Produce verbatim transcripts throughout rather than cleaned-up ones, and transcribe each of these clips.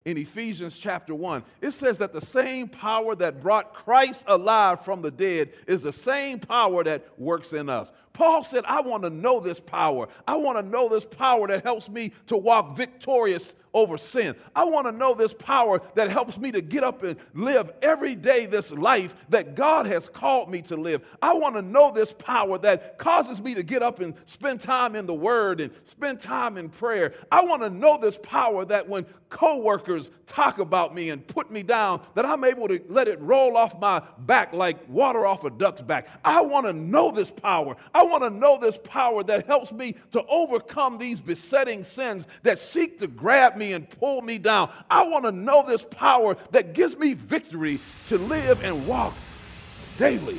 in Ephesians chapter one, it says that the same power that brought Christ alive from the dead is the same power that works in us. Paul said, I want to know this power. I want to know this power that helps me to walk victorious over sin. I want to know this power that helps me to get up and live every day this life that God has called me to live. I want to know this power that causes me to get up and spend time in the Word and spend time in prayer. I want to know this power that when coworkers talk about me and put me down, that I'm able to let it roll off my back like water off a duck's back. I want to know this power. I want to know this power that helps me to overcome these besetting sins that seek to grab me and pull me down. I want to know this power that gives me victory to live and walk daily.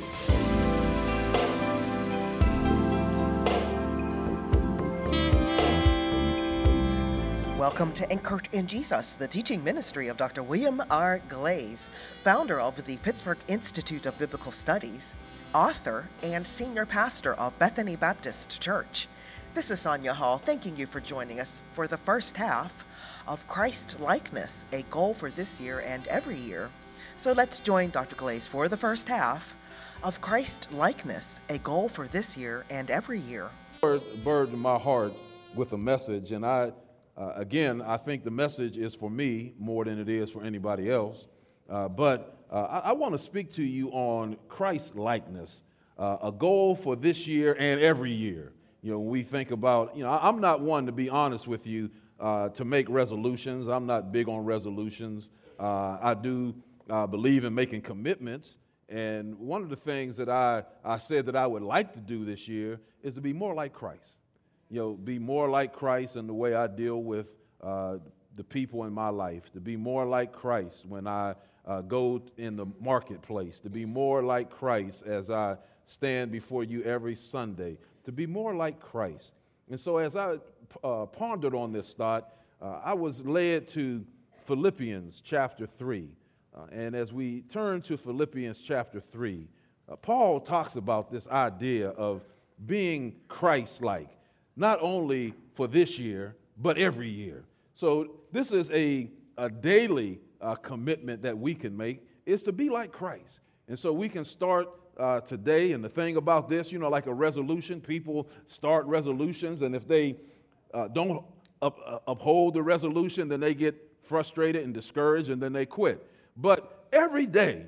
Welcome to Anchored in Jesus, the teaching ministry of Doctor William R. Glaze, founder of the Pittsburgh Institute of Biblical Studies, author, and senior pastor of Bethany Baptist Church. This is Sonia Hall, thanking you for joining us for the first half of Christ-likeness, a goal for this year and every year. So let's join Doctor Glaze for the first half of Christ-likeness, a goal for this year and every year. Bird in my heart with a message, and I Uh, again, I think the message is for me more than it is for anybody else. Uh, but uh, I, I want to speak to you on Christ-likeness, uh, a goal for this year and every year. You know, when we think about, you know, I, I'm not one, to be honest with you, uh, to make resolutions. I'm not big on resolutions. Uh, I do uh, believe in making commitments. And one of the things that I, I said that I would like to do this year is to be more like Christ. You know, be more like Christ in the way I deal with uh, the people in my life, to be more like Christ when I uh, go in the marketplace, to be more like Christ as I stand before you every Sunday, to be more like Christ. And so as I uh, pondered on this thought, uh, I was led to Philippians chapter three. Uh, and as we turn to Philippians chapter three, uh, Paul talks about this idea of being Christ-like. Not only for this year, but every year. So this is a, a daily uh, commitment that we can make, is to be like Christ. And so we can start uh, today, and the thing about this, you know, like a resolution, people start resolutions, and if they uh, don't up, uh, uphold the resolution, then they get frustrated and discouraged, and then they quit. But every day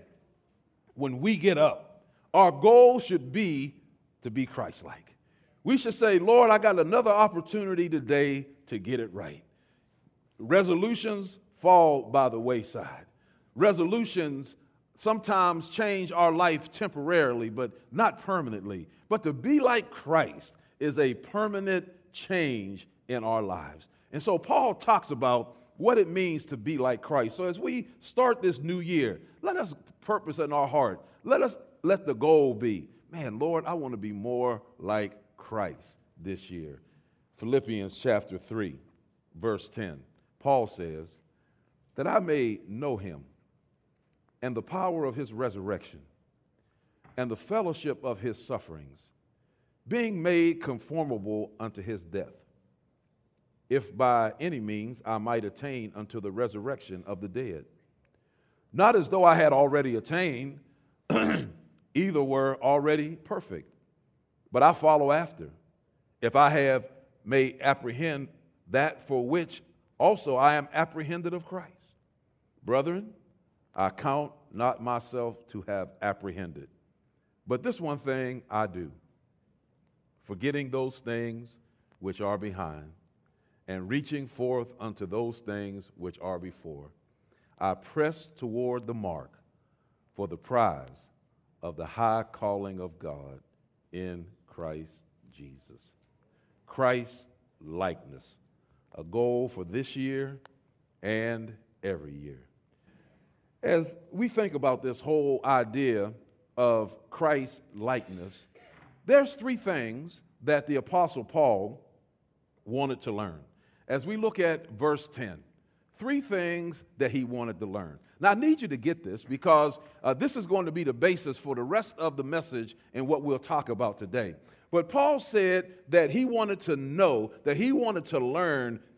when we get up, our goal should be to be Christ-like. We should say, Lord, I got another opportunity today to get it right. Resolutions fall by the wayside. Resolutions sometimes change our life temporarily, but not permanently. But to be like Christ is a permanent change in our lives. And so Paul talks about what it means to be like Christ. So as we start this new year, let us purpose in our heart. Let us let the goal be, man, Lord, I want to be more like Christ this year. Philippians chapter three, verse ten. Paul says, that I may know him and the power of his resurrection and the fellowship of his sufferings, being made conformable unto his death, if by any means I might attain unto the resurrection of the dead. Not as though I had already attained, either were already perfect, but I follow after, if I have may apprehend that for which also I am apprehended of Christ. Brethren, I count not myself to have apprehended, but this one thing I do, forgetting those things which are behind, and reaching forth unto those things which are before, I press toward the mark for the prize of the high calling of God in Christ Jesus. Christ likeness, a goal for this year and every year. As we think about this whole idea of Christ likeness, there's three things that the Apostle Paul wanted to learn. As we look at verse ten, three things that he wanted to learn. Now, I need you to get this because uh, this is going to be the basis for the rest of the message and what we'll talk about today. But Paul said that he wanted to know, that he wanted to learn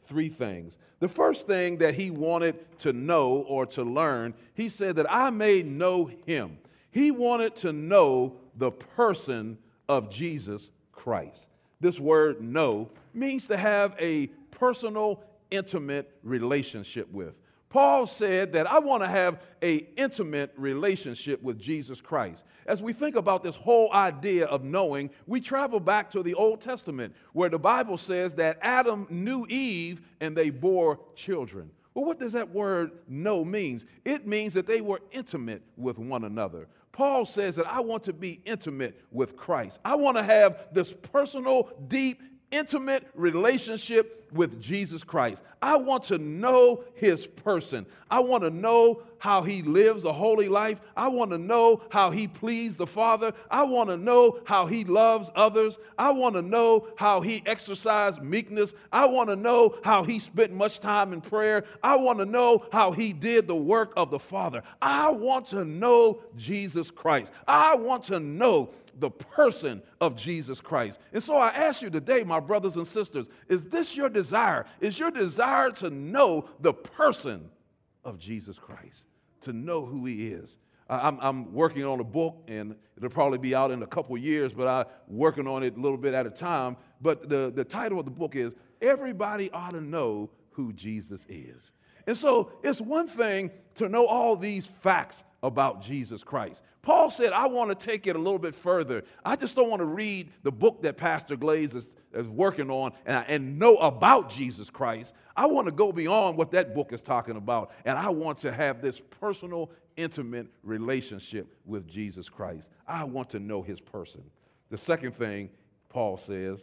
three things. The first thing that he wanted to know or to learn, he said that I may know him. He wanted to know the person of Jesus Christ. This word know means to have a personal, intimate relationship with. Paul said that I want to have an intimate relationship with Jesus Christ. As we think about this whole idea of knowing, we travel back to the Old Testament where the Bible says that Adam knew Eve and they bore children. Well, what does that word know mean? It means that they were intimate with one another. Paul says that I want to be intimate with Christ. I want to have this personal, deep, intimate relationship with Jesus Christ. I want to know his person. I want to know how he lives a holy life. I want to know how he pleased the Father. I want to know how he loves others. I want to know how he exercised meekness. I want to know how he spent much time in prayer. I want to know how he did the work of the Father. I want to know Jesus Christ. I want to know the person of Jesus Christ. And so I ask you today, my brothers and sisters, is this your desire? Is your desire to know the person of Jesus Christ, to know who he is? I'm, I'm working on a book, and it'll probably be out in a couple years, but I'm working on it a little bit at a time. But the, the title of the book is Everybody Ought to Know Who Jesus Is. And so it's one thing to know all these facts about Jesus Christ. Paul said, I want to take it a little bit further. I just don't want to read the book that Pastor Glaze is, is working on and, and know about Jesus Christ. I want to go beyond what that book is talking about, and I want to have this personal, intimate relationship with Jesus Christ. I want to know his person. The second thing Paul says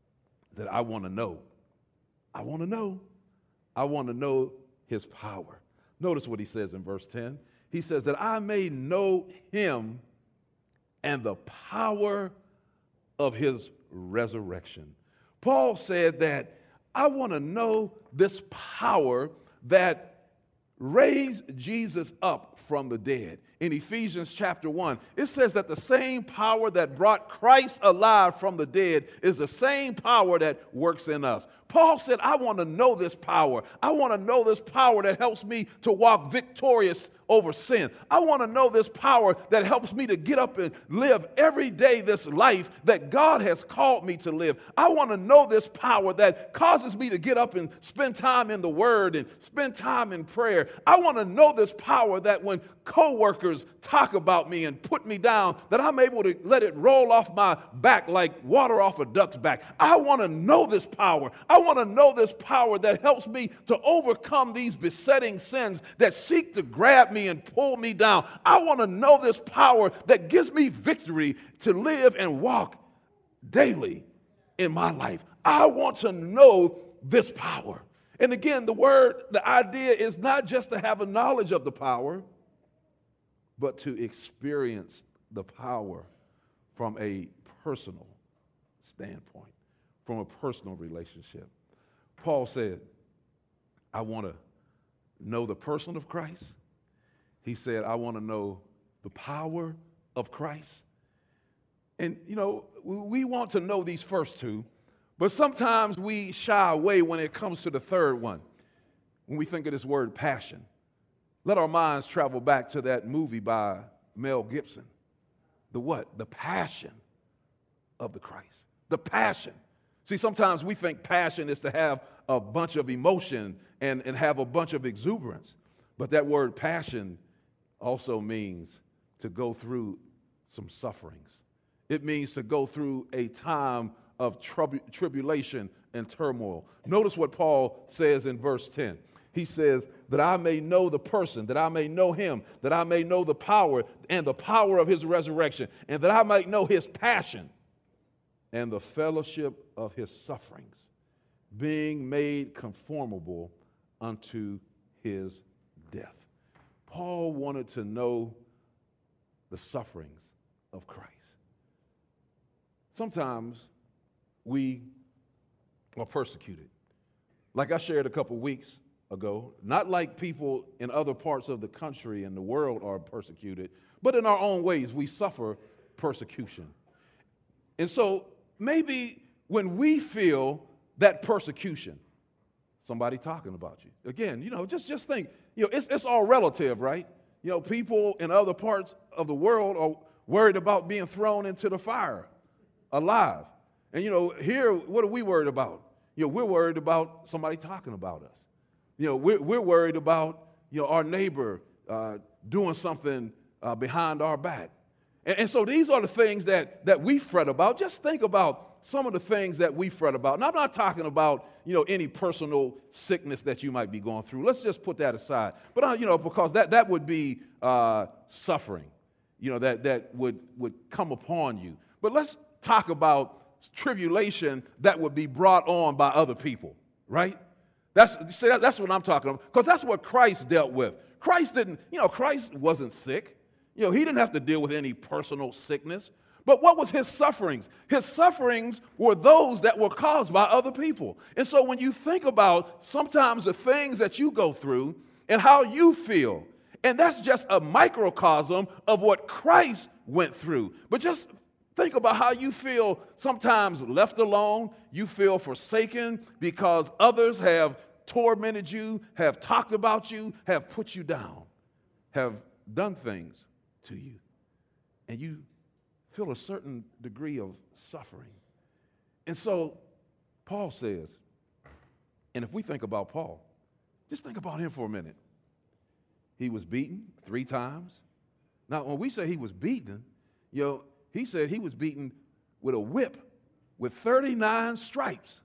that I want to know, I want to know, I want to know his power. Notice what he says in verse ten. He says that I may know him and the power of his resurrection. Paul said that I want to know this power that raised Jesus up from the dead. In Ephesians chapter one, it says that the same power that brought Christ alive from the dead is the same power that works in us. Paul said, I want to know this power. I want to know this power that helps me to walk victorious over sin. I want to know this power that helps me to get up and live every day this life that God has called me to live. I want to know this power that causes me to get up and spend time in the Word and spend time in prayer. I want to know this power that when coworkers talk about me and put me down, that I'm able to let it roll off my back like water off a duck's back. I want to know this power. I want to know this power that helps me to overcome these besetting sins that seek to grab me and pull me down. I want to know this power that gives me victory to live and walk daily in my life. I want to know this power. And again, the word, the idea is not just to have a knowledge of the power, but to experience the power from a personal standpoint, from a personal relationship. Paul said, I want to know the person of Christ. He said, I want to know the power of Christ. And, you know, we want to know these first two, but sometimes we shy away when it comes to the third one, when we think of this word passion. Let our minds travel back to that movie by Mel Gibson. The what? The passion of the Christ. The passion. See, sometimes we think passion is to have a bunch of emotion and, and have a bunch of exuberance. But that word passion also means to go through some sufferings. It means to go through a time of trub- tribulation and turmoil. Notice what Paul says in verse ten. He says, that I may know the person, that I may know him, that I may know the power and the power of his resurrection, and that I might know his passion and the fellowship of his sufferings, being made conformable unto his death. Paul wanted to know the sufferings of Christ. Sometimes we are persecuted. Like I shared a couple weeks ago, not like people in other parts of the country and the world are persecuted, but in our own ways we suffer persecution. And so maybe when we feel that persecution, somebody talking about you. Again, you know, just, just think, you know, it's, it's all relative, right? You know, people in other parts of the world are worried about being thrown into the fire alive. And, you know, here, what are we worried about? You know, we're worried about somebody talking about us. You know, we're, we're worried about, you know, our neighbor uh, doing something uh, behind our back. And, and so these are the things that, that we fret about. Just think about some of the things that we fret about. And I'm not talking about, you know, any personal sickness that you might be going through. Let's just put that aside. But, uh, you know, because that, that would be uh, suffering, you know, that, that would, would come upon you. But let's talk about tribulation that would be brought on by other people, right? That's, see, that, that's what I'm talking about, because that's what Christ dealt with. Christ didn't, you know, Christ wasn't sick. You know, he didn't have to deal with any personal sickness. But what was his sufferings? His sufferings were those that were caused by other people. And so when you think about sometimes the things that you go through and how you feel, and that's just a microcosm of what Christ went through. But just think about how you feel sometimes left alone, you feel forsaken because others have tormented you, have talked about you, have put you down, have done things to you. And you feel a certain degree of suffering. And so Paul says, and if we think about Paul, just think about him for a minute. He was beaten three times. Now, when we say he was beaten, you know, he said he was beaten with a whip with thirty-nine stripes.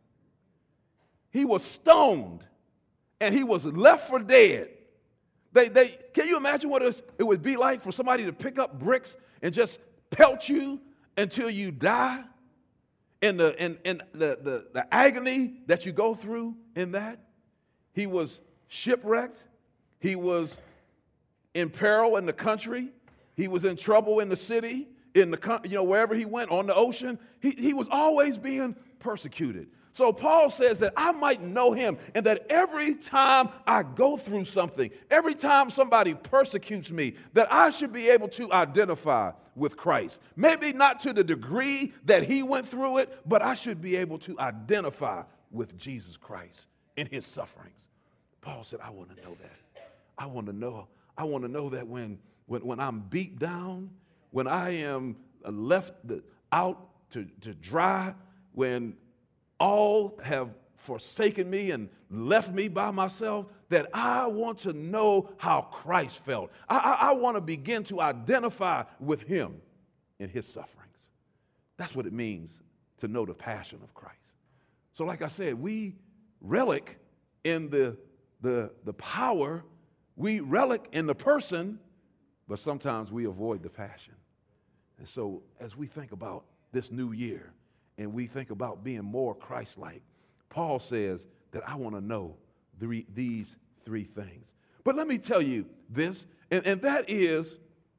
He was stoned, and he was left for dead. They, they, can you imagine what it would be like for somebody to pick up bricks and just pelt you until you die? And the, and, and the, the, the agony that you go through in that. He was shipwrecked. He was in peril in the country. He was in trouble in the city, in the, you know, wherever he went, on the ocean. He, he was always being persecuted. So Paul says that I might know him, and that every time I go through something, every time somebody persecutes me, that I should be able to identify with Christ. Maybe not to the degree that he went through it, but I should be able to identify with Jesus Christ in his sufferings. Paul said, I want to know that. I want to know, I want to know that when, when, when I'm beat down, when I am left the, out to, to dry, when all have forsaken me and left me by myself, that I want to know how Christ felt. I, I, I want to begin to identify with him in his sufferings. That's what it means to know the passion of Christ. So like I said, we relic in the, the, the power, we relic in the person, but sometimes we avoid the passion. And so as we think about this new year, and we think about being more Christ-like, Paul says that I want to know the, these three things. But let me tell you this, and, and that is,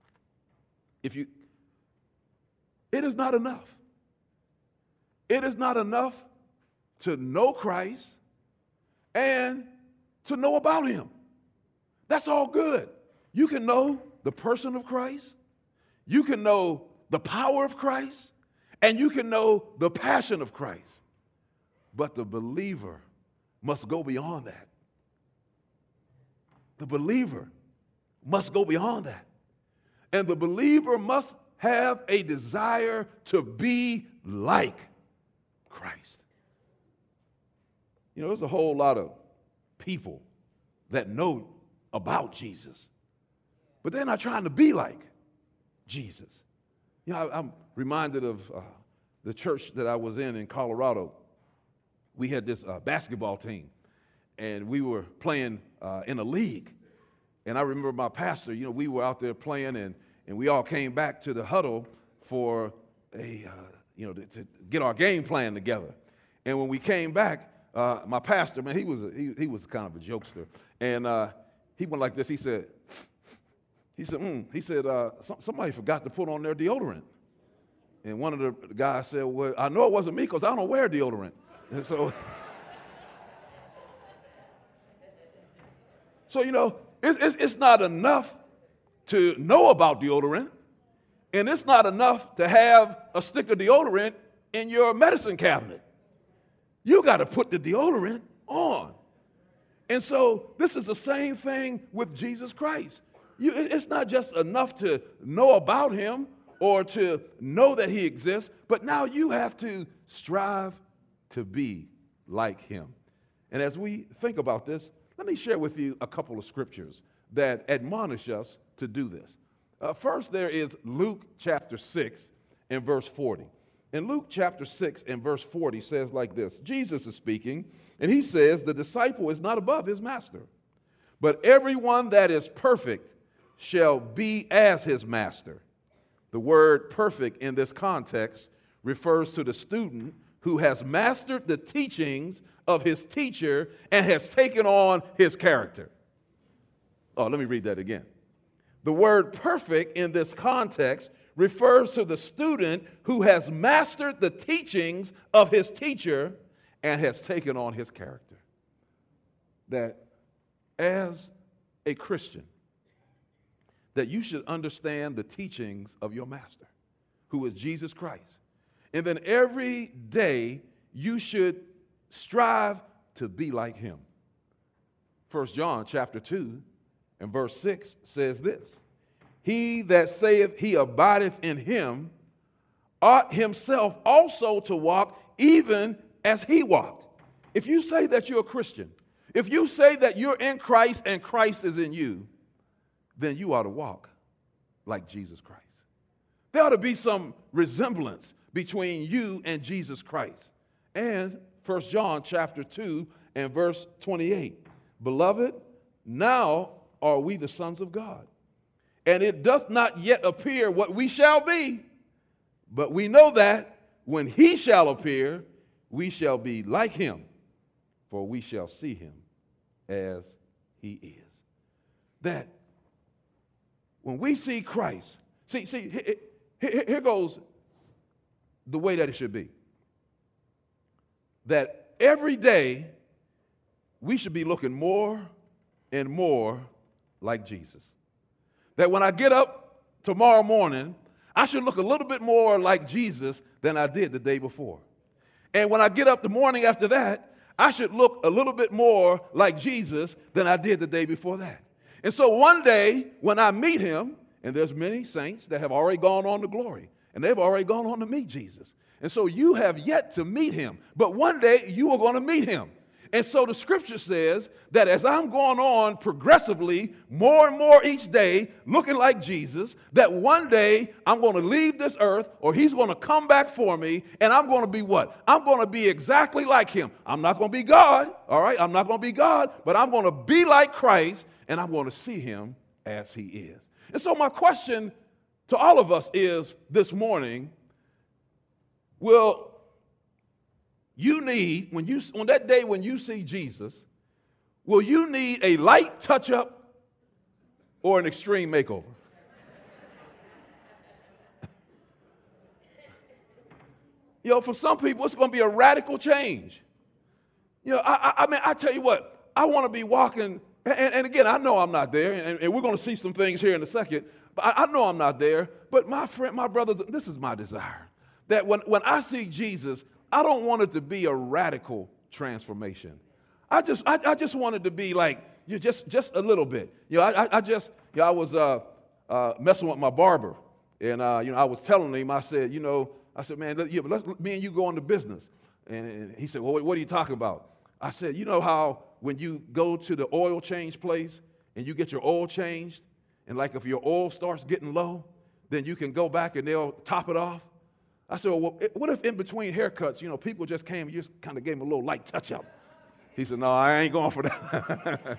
if you, it is not enough. It is not enough to know Christ and to know about him. That's all good. You can know the person of Christ. You can know the power of Christ. And you can know the passion of Christ. But the believer must go beyond that. The believer must go beyond that. And the believer must have a desire to be like Christ. You know, there's a whole lot of people that know about Jesus, but they're not trying to be like Jesus. You know, I, I'm reminded of uh, the church that I was in in Colorado. We had this uh, basketball team, and we were playing uh, in a league. And I remember my pastor, you know, we were out there playing, and, and we all came back to the huddle for a, uh, you know, to, to get our game plan together. And when we came back, uh, my pastor, man, he was a, he, he was kind of a jokester, and uh, he went like this. He said, he said, mm. he said, uh, somebody forgot to put on their deodorant. And one of the guys said, well, I know it wasn't me because I don't wear deodorant. And so, so you know, it, it's, it's not enough to know about deodorant, and it's not enough to have a stick of deodorant in your medicine cabinet. You got to put the deodorant on. And so this is the same thing with Jesus Christ. You, it's not just enough to know about him or to know that he exists, but now you have to strive to be like him. And as we think about this, let me share with you a couple of scriptures that admonish us to do this. Uh, first, there is Luke chapter six and verse forty. In Luke chapter six and verse forty says like this, Jesus is speaking, and he says, the disciple is not above his master, but everyone that is perfect shall be as his master. The word perfect in this context refers to the student who has mastered the teachings of his teacher and has taken on his character. Oh, let me read that again. The word perfect in this context refers to the student who has mastered the teachings of his teacher and has taken on his character. That as a Christian, that you should understand the teachings of your master, who is Jesus Christ. And then every day you should strive to be like him. First John chapter two and verse six says this, he that saith he abideth in him ought himself also to walk even as he walked. If you say that you're a Christian, if you say that you're in Christ and Christ is in you, then you ought to walk like Jesus Christ. There ought to be some resemblance between you and Jesus Christ. And First John chapter two and verse twenty-eight, beloved, now are we the sons of God, and it doth not yet appear what we shall be, but we know that when he shall appear, we shall be like him, for we shall see him as he is. That when we see Christ, see, see, here, here, here goes the way that it should be. That every day we should be looking more and more like Jesus. That when I get up tomorrow morning, I should look a little bit more like Jesus than I did the day before. And when I get up the morning after that, I should look a little bit more like Jesus than I did the day before that. And so one day when I meet him, and there's many saints that have already gone on to glory, and they've already gone on to meet Jesus. And so you have yet to meet him, but one day you are going to meet him. And so the scripture says that as I'm going on progressively, more and more each day, looking like Jesus, that one day I'm going to leave this earth, or he's going to come back for me, and I'm going to be what? I'm going to be exactly like him. I'm not going to be God, all right? I'm not going to be God, but I'm going to be like Christ, and I'm going to see him as he is. And so my question to all of us is this morning, will you need, when you on that day when you see Jesus, will you need a light touch-up or an extreme makeover? You know, for some people, it's going to be a radical change. You know, I, I, I mean, I tell you what, I want to be walking, and, and again, I know I'm not there, and, and we're going to see some things here in a second, but I, I know I'm not there, but my friend, my brothers, this is my desire, that when, when I see Jesus, I don't want it to be a radical transformation. I just, I, I just want it to be like, you just, just a little bit. You know, I, I just, you know, I was uh, uh, messing with my barber, and uh, you know, I was telling him, I said, you know, I said, man, let, yeah, let's, me and you go into business. And, and he said, well, what are you talking about? I said, you know how when you go to the oil change place and you get your oil changed, and like if your oil starts getting low, then you can go back and they'll top it off. I said, well, what if in between haircuts, you know, people just came and just kind of gave him a little light touch-up? He said, no, I ain't going for that.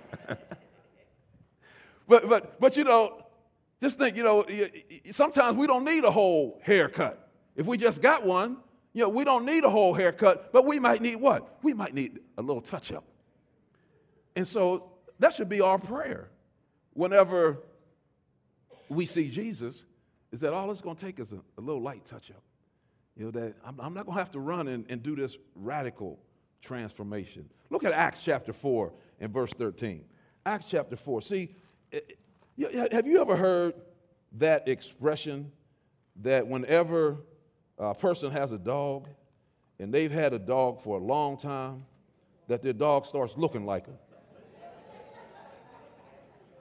but, but, but, you know, just think, you know, sometimes we don't need a whole haircut. If we just got one, you know, we don't need a whole haircut, but we might need what? We might need a little touch-up. And so that should be our prayer whenever we see Jesus, is that all it's going to take is a, a little light touch-up. You know, that I'm, I'm not going to have to run and, and do this radical transformation. Look at Acts chapter four and verse thirteen. Acts chapter four. See, it, have you ever heard that expression that whenever a person has a dog and they've had a dog for a long time, that their dog starts looking like them?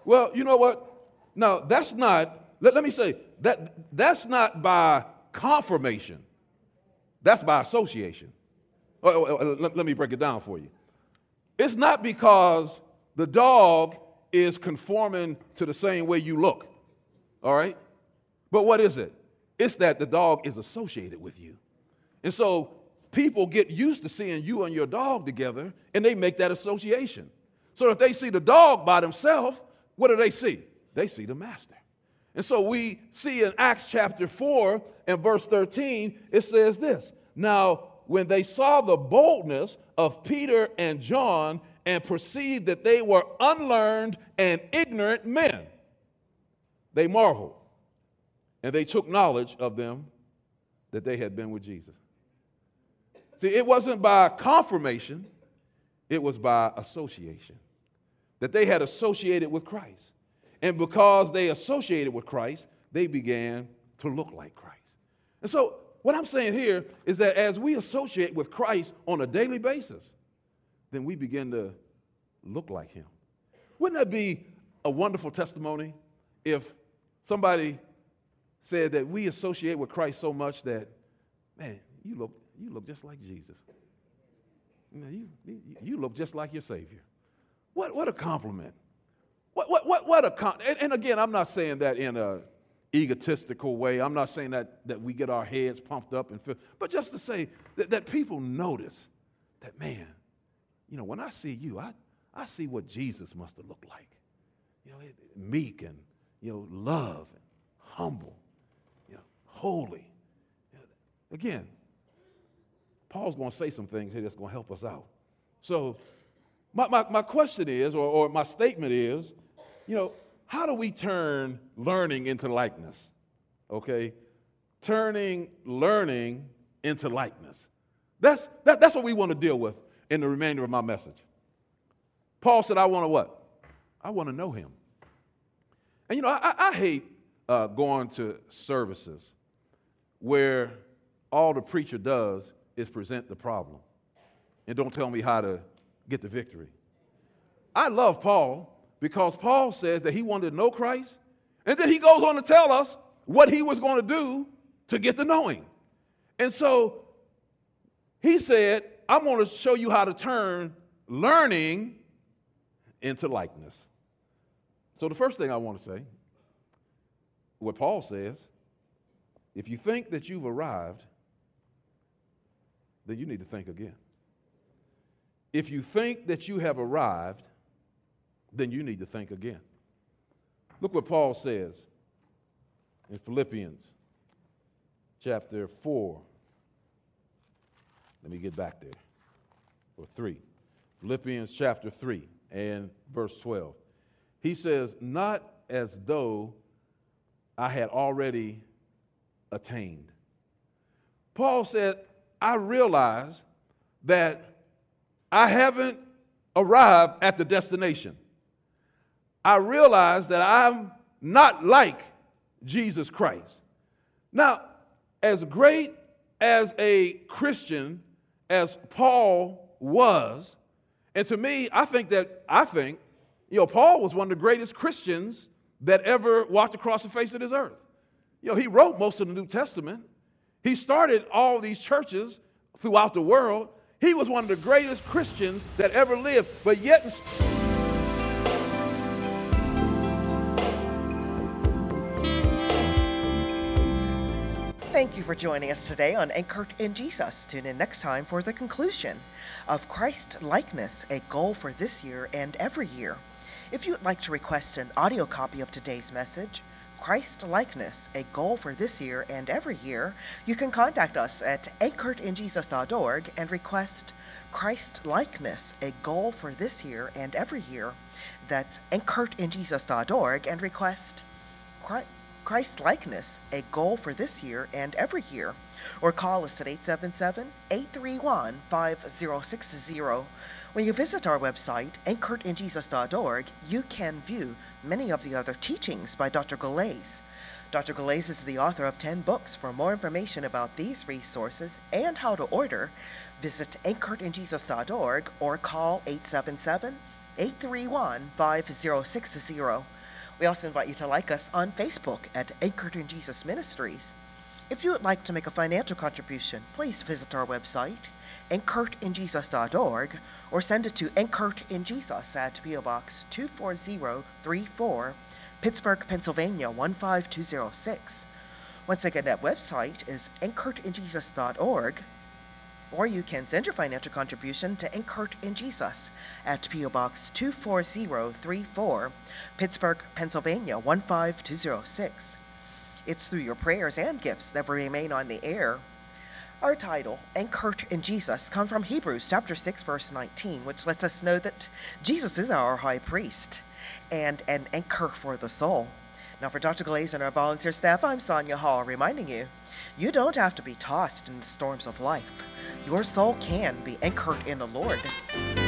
Well, you know what? Now, that's not, let, let me say, that that's not by confirmation. That's by association. Oh, oh, oh, let, let me break it down for you. It's not because the dog is conforming to the same way you look, all right? But what is it? It's that the dog is associated with you. And so people get used to seeing you and your dog together, and they make that association. So if they see the dog by themselves, what do they see? They see the master. And so we see in Acts chapter four and verse thirteen, it says this. Now, when they saw the boldness of Peter and John and perceived that they were unlearned and ignorant men, they marveled, and they took knowledge of them that they had been with Jesus. See, it wasn't by confirmation, it was by association, that they had associated with Christ. And because they associated with Christ, they began to look like Christ. And so what I'm saying here is that as we associate with Christ on a daily basis, then we begin to look like him. Wouldn't that be a wonderful testimony if somebody said that we associate with Christ so much that, man, you look you look just like Jesus. You know, you, you, you look just like your Savior. What what a compliment. What what what what a con- and, and again, I'm not saying that in a egotistical way. I'm not saying that that we get our heads pumped up and feel, but just to say that, that people notice that, man, you know, when I see you, I I see what Jesus must have looked like. You know, meek and, you know, love and humble, you know, holy. You know, again, Paul's going to say some things here that's going to help us out. So my, my, my question is, or, or my statement is, you know, how do we turn learning into likeness? Okay? Turning learning into likeness. That's, that, that's what we want to deal with in the remainder of my message. Paul said, I want to what? I want to know him. And, you know, I, I hate uh, going to services where all the preacher does is present the problem and don't tell me how to get the victory. I love Paul because Paul says that he wanted to know Christ, and then he goes on to tell us what he was going to do to get to know him. And so he said, I'm going to show you how to turn learning into likeness. So the first thing I want to say, what Paul says, if you think that you've arrived, then you need to think again. If you think that you have arrived, then you need to think again. Look what Paul says in Philippians chapter four. Let me get back there. Or three. Philippians chapter three and verse twelve. He says, not as though I had already attained. Paul said, I realize that I haven't arrived at the destination. I realize that I'm not like Jesus Christ. Now, as great as a Christian as Paul was, and to me, I think that, I think, you know, Paul was one of the greatest Christians that ever walked across the face of this earth. You know, he wrote most of the New Testament. He started all these churches throughout the world. He was one of the greatest Christians that ever lived, but yet... Thank you for joining us today on Anchored in Jesus. Tune in next time for the conclusion of Christ likeness, a goal for this year and every year. If you'd like to request an audio copy of today's message, Christ likeness, a goal for this year and every year, you can contact us at anchored in jesus dot org and request Christ likeness, a goal for this year and every year. That's anchored in jesus dot org and request Christ. Christ likeness, a goal for this year and every year. Or call us at eight seven seven, eight three one, five zero six zero. When you visit our website, anchored in jesus dot org, you can view many of the other teachings by Doctor Galais. Doctor Galais is the author of ten books. For more information about these resources and how to order, visit anchored in jesus dot org or call eight seven seven, eight three one, five zero six zero. We also invite you to like us on Facebook at Anchored in Jesus Ministries. If you would like to make a financial contribution, please visit our website, anchored in jesus dot org, or send it to Anchored in Jesus at P O Box two four zero three four, Pittsburgh, Pennsylvania one five two zero six. Once again, that website is anchored in jesus dot org, or you can send your financial contribution to Anchored in Jesus at P O Box two four zero three four, Pittsburgh, Pennsylvania one five two zero six. It's through your prayers and gifts that we remain on the air. Our title, Anchored in Jesus, comes from Hebrews chapter six, verse nineteen, which lets us know that Jesus is our high priest and an anchor for the soul. Now, for Doctor Glaze and our volunteer staff, I'm Sonia Hall, reminding you, you don't have to be tossed in the storms of life. Your soul can be anchored in the Lord.